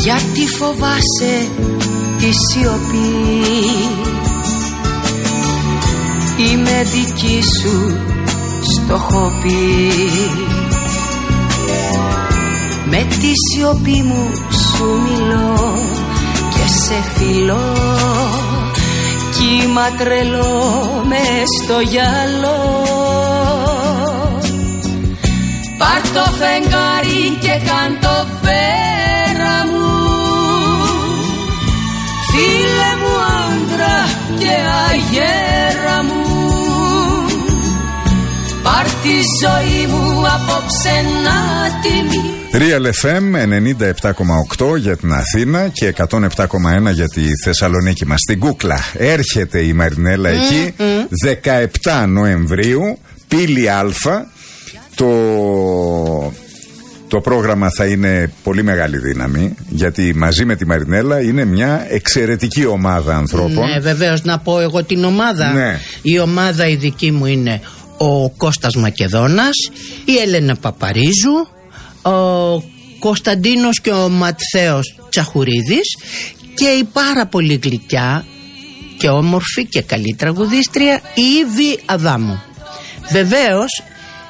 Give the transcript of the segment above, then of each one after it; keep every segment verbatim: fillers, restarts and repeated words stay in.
Γιατί φοβάσαι τη σιωπή, είμαι δική σου στο χοπί. Με τη σιωπή μου σου μιλώ και σε φιλώ, κύμα τρελό μες στο γυαλό. Πάρ' το φεγγάρι και κάν' το πέρα μου, φίλε μου άντρα και αγέρα μου. Πάρ' τη ζωή μου απόψε να τιμήσω. Real εφ εμ ενενήντα επτά κόμμα οκτώ για την Αθήνα και εκατόν επτά κόμμα ένα για τη Θεσσαλονίκη μας. Στην Κούκλα έρχεται η Μαρινέλα mm, εκεί mm. δεκαεπτά Νοεμβρίου, πύλη Α. Το, το πρόγραμμα θα είναι πολύ μεγάλη δύναμη, γιατί μαζί με τη Μαρινέλα είναι μια εξαιρετική ομάδα ανθρώπων. Ναι, βεβαίως, να πω εγώ την ομάδα. Ναι. Η ομάδα η δική μου είναι ο Κώστας Μακεδόνας, η Έλενα Παπαρίζου, ο Κωνσταντίνος και ο Ματθαίος Τσαχουρίδης και η πάρα πολύ γλυκιά και όμορφη και καλή τραγουδίστρια η Ήβη Αδάμου. Βεβαίως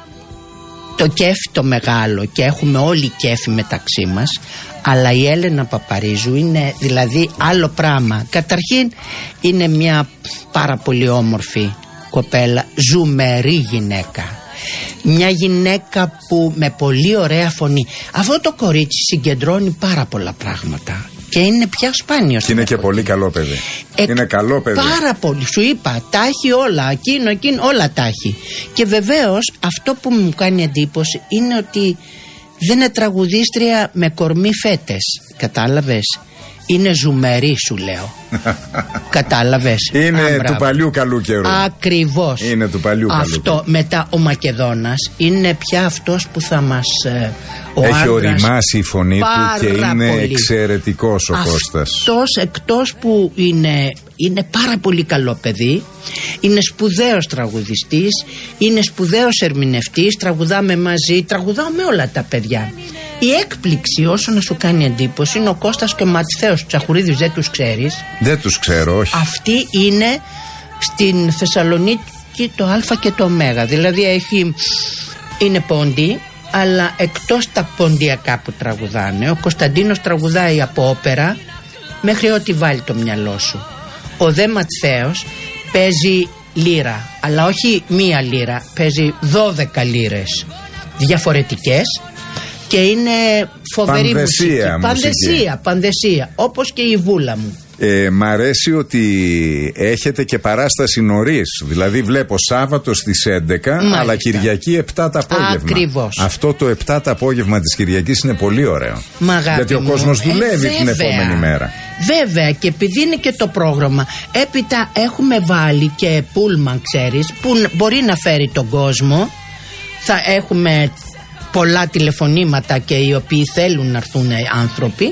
το κέφι το μεγάλο και έχουμε όλοι κέφι μεταξύ μας, αλλά η Έλενα Παπαρίζου είναι δηλαδή άλλο πράγμα. Καταρχήν είναι μια πάρα πολύ όμορφη κοπέλα, ζουμερή γυναίκα. Μια γυναίκα που με πολύ ωραία φωνή. Αυτό το κορίτσι συγκεντρώνει πάρα πολλά πράγματα και είναι πια σπάνιο. Και είναι και πολύ καλό παιδί. Ε, είναι καλό παιδί. Πάρα πολύ. Σου είπα, τα έχει όλα. Εκείνο, εκείνο, όλα τα έχει. Και βεβαίως αυτό που μου κάνει εντύπωση είναι ότι δεν είναι τραγουδίστρια με κορμί φέτες. Κατάλαβες? Είναι ζουμερή, σου λέω. Κατάλαβες? Είναι Α, του παλιού καλού καιρού. Ακριβώς. Είναι του παλιού καλού καιρού. Αυτό μετά ο Μακεδόνας είναι πια αυτός που θα μας ε, ο έχει άντρας, οριμάσει η φωνή του και είναι πολύ εξαιρετικός ο αυτός, Κώστας. Αυτός εκτός που είναι, είναι πάρα πολύ καλό παιδί, είναι σπουδαίος τραγουδιστής, είναι σπουδαίος ερμηνευτής, τραγουδάμε μαζί, τραγουδάω με όλα τα παιδιά. Η έκπληξη, όσο να σου κάνει εντύπωση, είναι ο Κώστας και ο Ματθαίος Τσαχουρίδης. Δεν τους ξέρεις? Δεν τους ξέρω, όχι. Αυτοί είναι στην Θεσσαλονίκη το Α και το Ω. Δηλαδή έχει, είναι πόντι, αλλά εκτός τα ποντιακά που τραγουδάνε. Ο Κωνσταντίνος τραγουδάει από όπερα μέχρι ό,τι βάλει το μυαλό σου. Ο δε Ματθαίος παίζει λύρα, αλλά όχι μία λύρα, παίζει δώδεκα λύρες διαφορετικές. Και είναι φοβερή πανδεσία, μουσική. Πανδεσία, πανδεσία. Όπως και η βούλα μου. Ε, μ' αρέσει ότι έχετε και παράσταση νωρίς. Δηλαδή βλέπω Σάββατο στις έντεκα, μάλιστα, αλλά Κυριακή επτά το απόγευμα. Ακριβώς. Αυτό το επτά το απόγευμα της Κυριακής είναι πολύ ωραίο. Μαγάπη γιατί ο μου, κόσμος δουλεύει ε, την επόμενη μέρα. Βέβαια, και επειδή είναι και το πρόγραμμα, έπειτα έχουμε βάλει και πούλμαν, ξέρεις, που μπορεί να φέρει τον κόσμο. Θα έχουμε πολλά τηλεφωνήματα και οι οποίοι θέλουν να έρθουν άνθρωποι.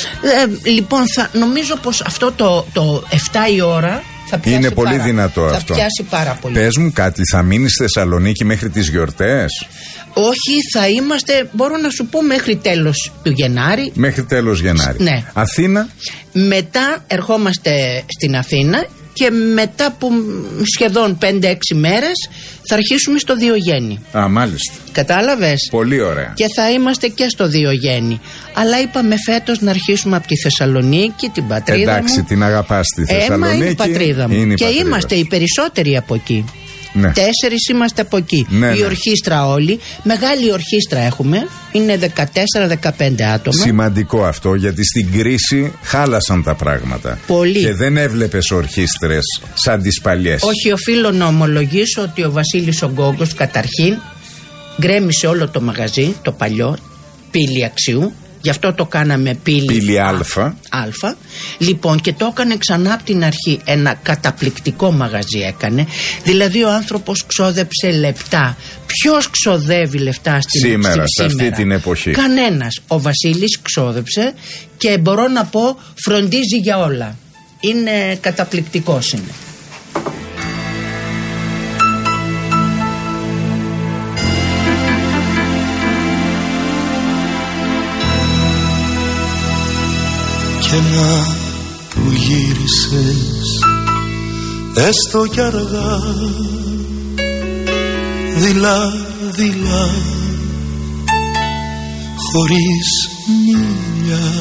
Ε, λοιπόν, θα, νομίζω πως αυτό το, το επτά η ώρα θα πιάσει. Είναι πολύ πάρα, δυνατό θα αυτό. Θα πιάσει πάρα πολύ. Πες μου κάτι, θα μείνεις στη Θεσσαλονίκη μέχρι τις γιορτές? Όχι, θα είμαστε, μπορώ να σου πω, μέχρι τέλος του Γενάρη. Μέχρι τέλος Γενάρη. Ναι. Αθήνα. Μετά ερχόμαστε στην Αθήνα και μετά από σχεδόν πέντε έξι μέρες θα αρχίσουμε στο Διογέννη. Α, μάλιστα. Κατάλαβες? Πολύ ωραία. Και θα είμαστε και στο Διογέννη. Αλλά είπαμε φέτος να αρχίσουμε από τη Θεσσαλονίκη, την πατρίδα Εντάξει, μου. Εντάξει, την αγαπάς τη Θεσσαλονίκη. Έμα είναι η πατρίδα μου. Είναι η και πατρίδα. Είμαστε οι περισσότεροι από εκεί. Ναι. Τέσσερις είμαστε από εκεί. Ναι, η ναι. ορχήστρα όλοι. Μεγάλη ορχήστρα έχουμε. Είναι δεκατέσσερα δεκαπέντε άτομα. Σημαντικό αυτό, γιατί στην κρίση χάλασαν τα πράγματα. Πολύ. Και δεν έβλεπες ορχήστρες σαν τις παλιές. Όχι, οφείλω να ομολογήσω ότι ο Βασίλης ο Γκόγκος καταρχήν γκρέμισε όλο το μαγαζί, το παλιό, πύλη Αξιού. Γι' αυτό το κάναμε πύλη, πύλη Α. Α. Λοιπόν, και το έκανε ξανά από την αρχή. Ένα καταπληκτικό μαγαζί έκανε. Δηλαδή ο άνθρωπος ξόδεψε λεπτά. Ποιος ξοδεύει λεπτά στην σήμερα, στην, σε αυτή την εποχή? Κανένας. Ο Βασίλης ξόδεψε και μπορώ να πω φροντίζει για όλα. Είναι καταπληκτικός είναι. Και να που γύρισες έστω κι αργά, δειλά δειλά χωρίς μίλια,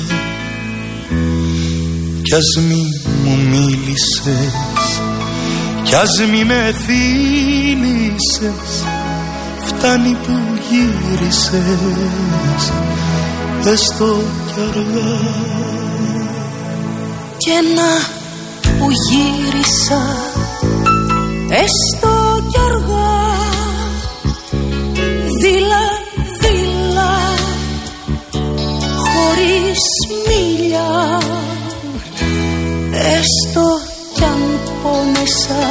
κι ας μη μου μίλησες, κι ας μη με φίλησες, φτάνει που γύρισες έστω κι αργά. Και να που γύρισα έστω κι αργά, δειλά δειλά χωρίς μίλια, έστω κι αν πόνεσα,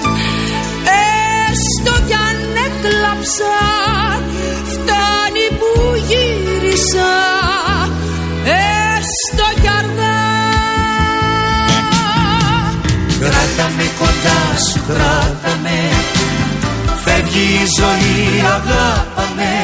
έστω κι αν έκλαψα, φτάνει που γύρισα έστω κι αργά. Κράτα με κοντά σου, κράτα με, φεύγει η ζωή, αγάπα με,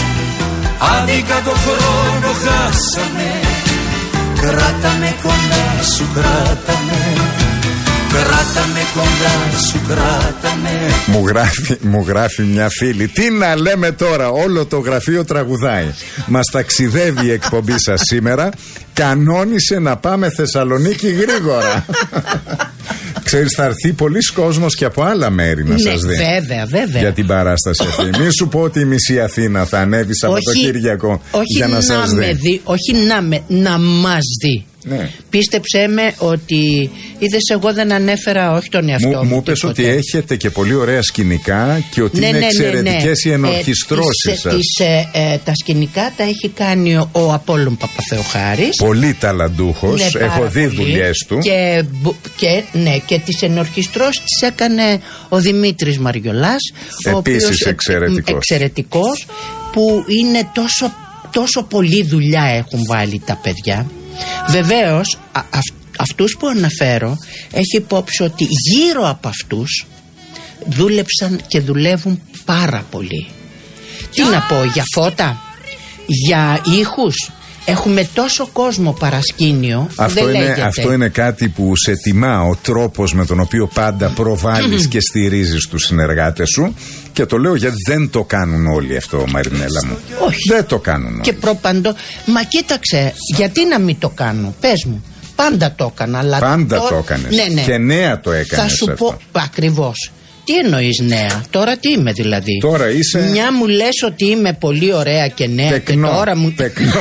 άδικα το χρόνο χάσαμε. Κράτα με κοντά σου, κράτα με, κράτα με κοντά σου, κράτα με. Μου γράφει, μου γράφει μια φίλη, τι να λέμε τώρα, όλο το γραφείο τραγουδάει. Μας ταξιδεύει η εκπομπή σας σήμερα, κανόνισε να πάμε Θεσσαλονίκη γρήγορα. Ξέρεις, θα έρθει πολλοί κόσμος και από άλλα μέρη να ναι, σας δει. Βέβαια, βέβαια. Για την παράσταση αυτή. Μην σου πω ότι η μισή Αθήνα θα ανέβει Σαββατοκύριακο για να, να σας δει. δει. Όχι να με, να μας δει. Ναι. Πίστεψέ με ότι είδες, εγώ δεν ανέφερα όχι τον εαυτό μου. Μου είπες ότι έχετε και πολύ ωραία σκηνικά και ότι ναι, είναι ναι, εξαιρετικές ναι, ναι. οι ενορχιστρώσεις ε, σας. τις, ε, ε, τα σκηνικά τα έχει κάνει ο, ο Απόλλων Παπαθεοχάρης. Πολύ ταλαντούχος, ναι, έχω δει πολύ. δουλειές του. Και, και, ναι, και τις ενορχιστρώσεις τις έκανε ο Δημήτρης Μαριολάς. Επίσης εξαιρετικός. Εξαιρετικός, που είναι τόσο, τόσο πολλή δουλειά έχουν βάλει τα παιδιά. Βεβαίως α, αυ, αυτούς που αναφέρω έχει υπόψη ότι γύρω από αυτούς δούλεψαν και δουλεύουν πάρα πολύ. Τι να πω, για φώτα, για ήχους, έχουμε τόσο κόσμο παρασκήνιο. Αυτό, δεν είναι, αυτό είναι κάτι που σε τιμά, ο τρόπος με τον οποίο πάντα προβάλλεις και στηρίζεις τους συνεργάτες σου. Και το λέω γιατί δεν το κάνουν όλοι αυτό, Μαρινέλα μου. Όχι. Δεν το κάνουν όλοι. Και προπαντό. Μα κοίταξε, γιατί να μην το κάνω, πες μου. Πάντα το έκανα. Αλλά πάντα τώρα... το έκανες. Ναι, ναι. Και νέα το έκανες. Θα σου αυτό. πω ακριβώς. Τι εννοείς νέα, τώρα τι είμαι δηλαδή? Τώρα είσαι. Μια μου λες ότι είμαι πολύ ωραία και νέα. Τεκνό, και τώρα μου. Τεκνό.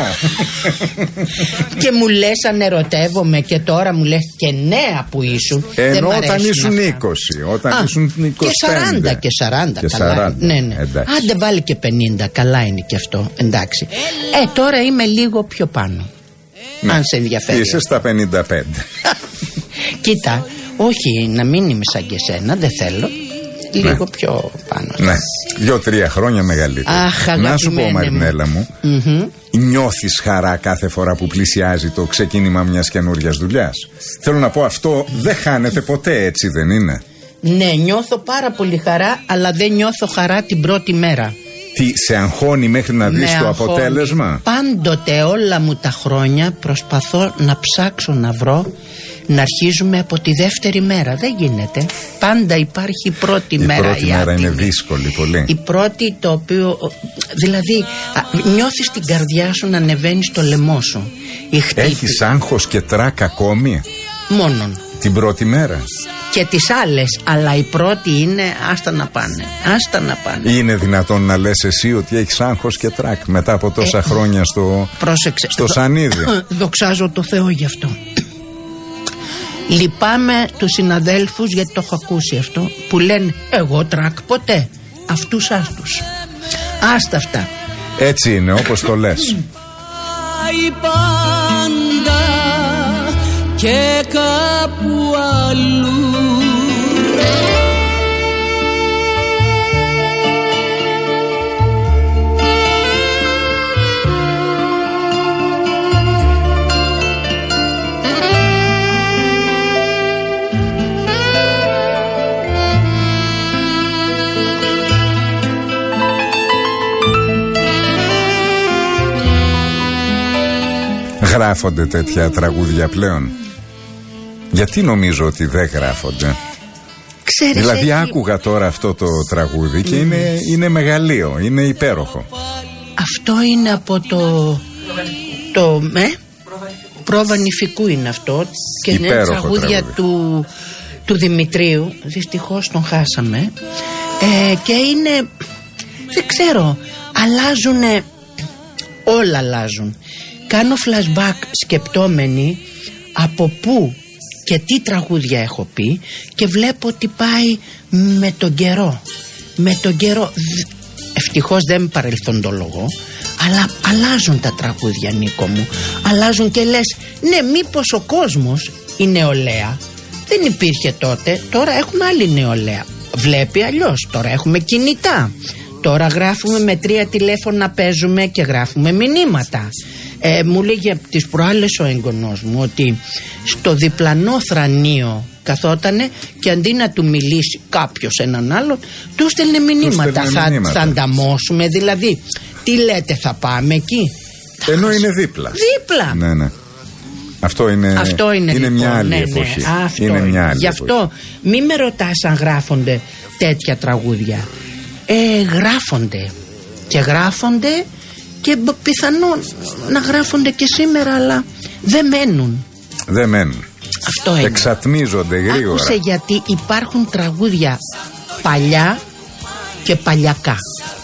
Και μου λες αν ερωτεύομαι και τώρα μου λες και νέα που ήσουν. Ενώ δεν όταν ήσουν αυτά. είκοσι, όταν Α, ήσουν είκοσι πέντε. Και σαράντα και σαράντα. Και καλά. σαράντα. Ναι, ναι. Άντε βάλει και πενήντα, καλά είναι και αυτό. Εντάξει. Ε, τώρα είμαι λίγο πιο πάνω. Ναι. Αν σε ενδιαφέρει. Είσαι στα πενήντα πέντε. Κοίτα, όχι να μην είμαι σαν και εσένα, δεν θέλω. Λίγο ναι. πιο πάνω. Ναι, δύο-τρία χρόνια μεγαλύτερα. Αχ, να σου πω, Μαρινέλα μου, mm-hmm. νιώθεις χαρά κάθε φορά που πλησιάζει το ξεκίνημα μιας καινούριας δουλειάς? Θέλω να πω, αυτό δεν χάνεται ποτέ, έτσι δεν είναι? Ναι, νιώθω πάρα πολύ χαρά, αλλά δεν νιώθω χαρά την πρώτη μέρα. Τι, σε αγχώνει μέχρι να δεις με το αγχώνει. αποτέλεσμα? Πάντοτε όλα μου τα χρόνια προσπαθώ να ψάξω να βρω να αρχίζουμε από τη δεύτερη μέρα. Δεν γίνεται. Πάντα υπάρχει η πρώτη η μέρα. Η πρώτη η μέρα άτιμη. είναι δύσκολη πολύ. Η πρώτη, το οποίο δηλαδή α, νιώθεις την καρδιά σου να ανεβαίνει στο λαιμό σου. Έχεις άγχος και τρακ ακόμη? Μόνον. Την πρώτη μέρα. Και τις άλλες, αλλά η πρώτη είναι άστα να πάνε. Άστα να πάνε. Είναι δυνατόν να λες εσύ ότι έχεις άγχος και τρακ μετά από τόσα ε, χρόνια στο, πρόσεξε, στο σανίδι? Δοξάζω το Θεό γι' αυτό. Λυπάμαι τους συναδέλφους, γιατί το έχω ακούσει αυτό, που λένε εγώ τρακ ποτέ. Αυτούς άστους. Άστα αυτά. Έτσι είναι όπως το λες. Πάντα και κάπου αλλού. Γράφονται τέτοια τραγούδια πλέον? Γιατί νομίζω ότι δεν γράφονται? Ξέρεις, δηλαδή έχει... άκουγα τώρα αυτό το τραγούδι και mm. είναι, είναι μεγαλείο, είναι υπέροχο. Αυτό είναι από το... το με? Πρόβα νηφικού είναι αυτό. Και είναι τραγούδια του, του Δημητρίου. Δυστυχώς τον χάσαμε. ε, Και είναι... δεν ξέρω, αλλάζουνε. Όλα αλλάζουν. Κάνω flashback σκεπτόμενοι από πού και τι τραγούδια έχω πει και βλέπω ότι πάει με τον καιρό. Με τον καιρό. Ευτυχώς δεν παρελθοντολογώ, αλλά αλλάζουν τα τραγούδια, Νίκο μου. Αλλάζουν και λες, ναι, μήπως ο κόσμος, η νεολαία δεν υπήρχε τότε. Τώρα έχουμε άλλη νεολαία. Βλέπει αλλιώς. Τώρα έχουμε κινητά. Τώρα γράφουμε με τρία τηλέφωνα, παίζουμε και γράφουμε μηνύματα. Ε, μου λέγει τις προάλλες ο έγγονός μου ότι στο διπλανό θρανείο καθότανε και αντί να του μιλήσει κάποιος έναν άλλον, του στέλνε μηνύματα. Θα, μηνύματα. θα ανταμώσουμε, δηλαδή. Τι λέτε, θα πάμε εκεί? Ενώ είναι δίπλα. Δίπλα. Ναι, ναι. Αυτό είναι, αυτό είναι, είναι λοιπόν, μια άλλη ναι, εποχή. Ναι, αυτό είναι μια άλλη Γι' αυτό εποχή. μη με ρωτάς αν γράφονται τέτοια τραγούδια. Ε, γράφονται. Και γράφονται και πιθανόν να γράφονται και σήμερα, αλλά δεν μένουν. Δεν μένουν. Αυτό είναι. Εξατμίζονται γρήγορα. Άκουσε, γιατί υπάρχουν τραγούδια παλιά και παλιακά.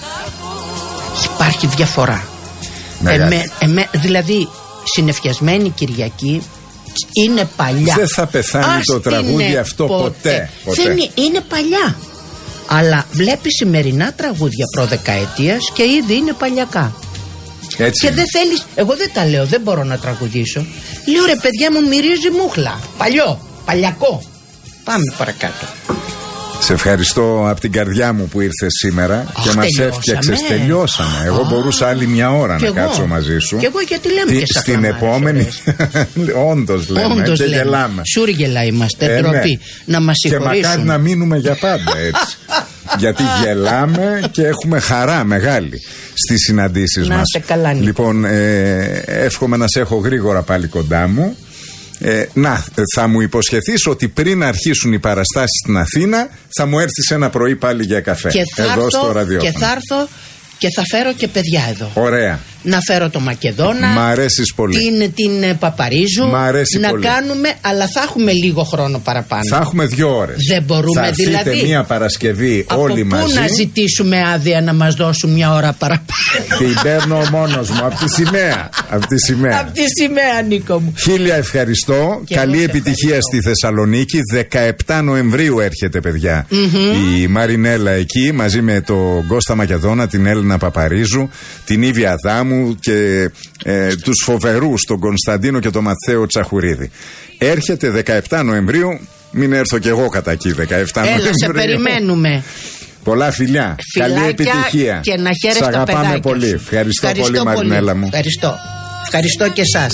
Υπάρχει διαφορά. Εμέ, εμέ, δηλαδή συνεφιασμένη Κυριακή είναι παλιά. Δεν θα πεθάνει Ας το τραγούδι αυτό ποτέ, ποτέ. ποτέ. Δεν είναι, είναι παλιά. Αλλά βλέπει σημερινά τραγούδια προδεκαετίας και ήδη είναι παλιακά. Έτσι. Και δεν θέλεις, εγώ δεν τα λέω, δεν μπορώ να τραγουδήσω. Λέω, ρε παιδιά μου, μυρίζει μούχλα. Παλιό, παλιακό. Πάμε παρακάτω. Σε ευχαριστώ από την καρδιά μου που ήρθες σήμερα oh, και μας έφτιαξες. Τελειώσαμε. Εγώ oh. μπορούσα άλλη μια ώρα και να εγώ. κάτσω μαζί σου. Και εγώ, γιατί λέμε και σαν στην επόμενη. Όντως λέμε. Όντως και λέμε. Γελάμε. Σούργελα είμαστε. Ε, ντροπή. Ναι. Να μας συγχωρήσουν. Και μακάρι να μείνουμε για πάντα έτσι. Γιατί γελάμε και έχουμε χαρά μεγάλη στις συναντήσεις να μας. Καλά, λοιπόν, ε, εύχομαι να σε έχω γρήγορα πάλι κοντά μου. Ε, να, θα μου υποσχεθείς ότι πριν αρχίσουν οι παραστάσεις στην Αθήνα θα μου έρθεις ένα πρωί πάλι για καφέ εδώ στο ραδιόφωνο. Και θα έρθω και θα φέρω και παιδιά εδώ. Ωραία. Να φέρω το Μακεδόνα. Μ' αρέσεις πολύ. Την, την Παπαρίζου. Μ' αρέσει να πολύ. κάνουμε, αλλά θα έχουμε λίγο χρόνο παραπάνω. Θα έχουμε δύο ώρες. Δεν μπορούμε θα δηλαδή. Θα μία Παρασκευή από όλοι μαζί. Πού να ζητήσουμε άδεια να μας δώσουν μια ώρα παραπάνω? Την παίρνω μόνος μου από τη σημαία. Από τη σημαία. Από τη σημαία, Νίκο μου. Χίλια ευχαριστώ. Και καλή επιτυχία ευχαριστώ. Στη Θεσσαλονίκη. δεκαεπτά Νοεμβρίου έρχεται, παιδιά. Mm-hmm. Η Μαρινέλα εκεί μαζί με τον Κώστα Μακεδόνα, την Έλληνα Παπαρίζου, την Ήβια Αδάμου και ε, τους φοβερούς, τον Κωνσταντίνο και τον Ματθαίο Τσαχουρίδη. Έρχεται δεκαεπτά Νοεμβρίου. Μην έρθω κι εγώ κατά εκεί δεκαεπτά Νοεμβρίου. Έλα, σε περιμένουμε. Πολλά φιλιά. Φιλάκια. Καλή επιτυχία. Και να χαίρεσαι τα παιδάκια. Σ' αγαπάμε πολύ. Ευχαριστώ, Ευχαριστώ πολύ, Μαρινέλα μου. Ευχαριστώ. Ευχαριστώ και εσάς.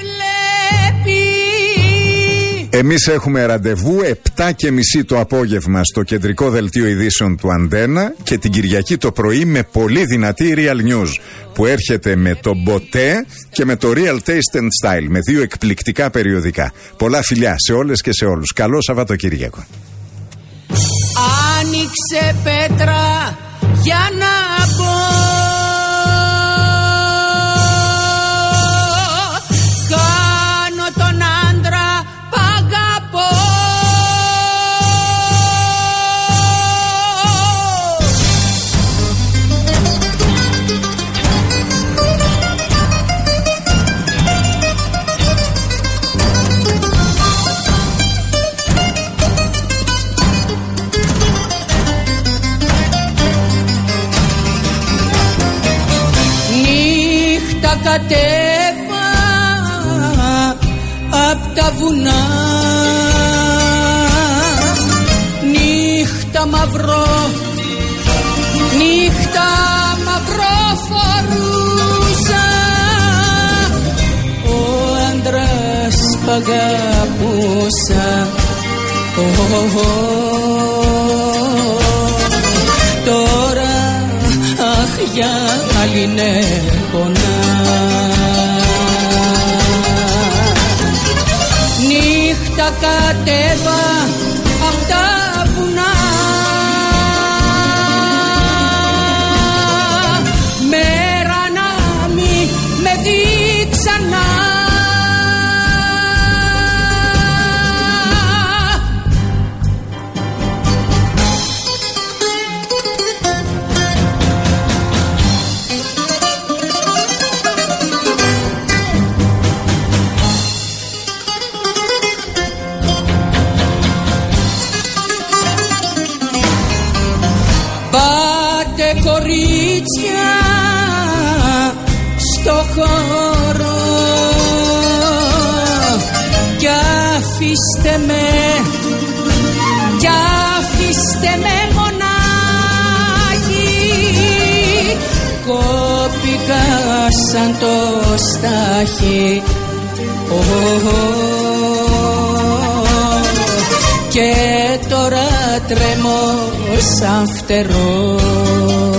Εμείς έχουμε ραντεβού επτά και μισή το απόγευμα στο κεντρικό δελτίο ειδήσεων του Αντένα και την Κυριακή το πρωί με πολύ δυνατή Real News που έρχεται με το Μποτέ και με το Real Taste and Style, με δύο εκπληκτικά περιοδικά. Πολλά φιλιά σε όλες και σε όλους. Καλό Σαββατοκύριακο. Άνοιξε πέτρα για να πω, κάνω τον άντρα π' αγαπώ. Νύχτα κατέβα απ' τα βουνά, νύχτα μαυρό, νύχτα μαυρό φορούσα, ο άντρας π' αγαπούσα. Oh, oh, oh. Τώρα αχ για άλλη ναι πονά. τα κατέβα απ' τα βουνά. Μέρα να μη με δει ξανά. Πάτε κορίτσια στο χώρο κι αφήστε με, κι αφήστε με μονάχη. Κόπηκα σαν το στάχι, oh, oh, oh. Και τώρα τρέμω σαν φτερό.